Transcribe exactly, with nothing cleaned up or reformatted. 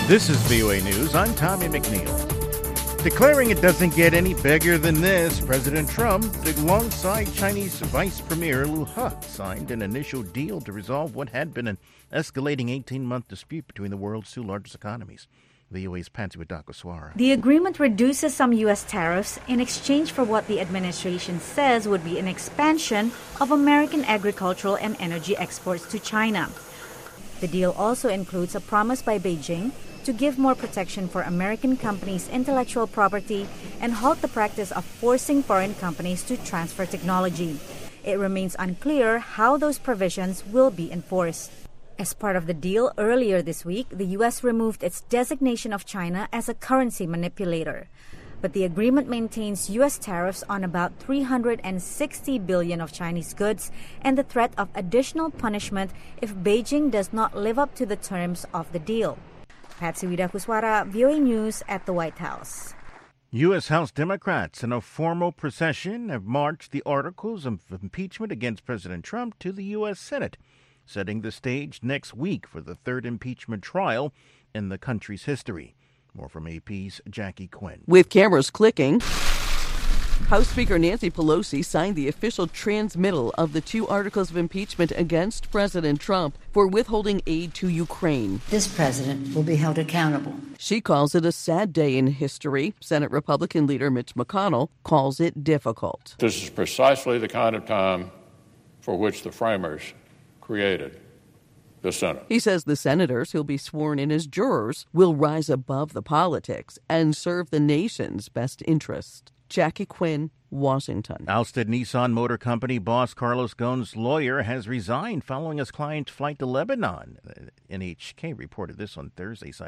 This is V O A News. I'm Tommy McNeil. Declaring it doesn't get any bigger than this, President Trump, alongside Chinese Vice Premier Liu He, signed an initial deal to resolve what had been an escalating eighteen-month dispute between the world's two largest economies. V O A's Patsy Widakuswara. The agreement reduces some U S tariffs in exchange for what the administration says would be an expansion of American agricultural and energy exports to China. The deal also includes a promise by Beijing to give more protection for American companies' intellectual property and halt the practice of forcing foreign companies to transfer technology. It remains unclear how those provisions will be enforced. As part of the deal, earlier this week, the U S removed its designation of China as a currency manipulator. But the agreement maintains U S tariffs on about three hundred sixty billion dollars of Chinese goods and the threat of additional punishment if Beijing does not live up to the terms of the deal. Patsy Widakuswara, V O A News at the White House. U S. House Democrats in a formal procession have marched the articles of impeachment against President Trump to the U S. Senate, setting the stage next week for the third impeachment trial in the country's history. More from A P's Jackie Quinn. With cameras clicking, House Speaker Nancy Pelosi signed the official transmittal of the two articles of impeachment against President Trump for withholding aid to Ukraine. This president will be held accountable. She calls it a sad day in history. Senate Republican leader Mitch McConnell calls it difficult. This is precisely the kind of time for which the framers created the Senate. He says the senators who'll be sworn in as jurors will rise above the politics and serve the nation's best interest. Jackie Quinn, Washington. Ousted Nissan Motor Company boss Carlos Ghosn's lawyer has resigned following his client's flight to Lebanon. N H K reported this on Thursday.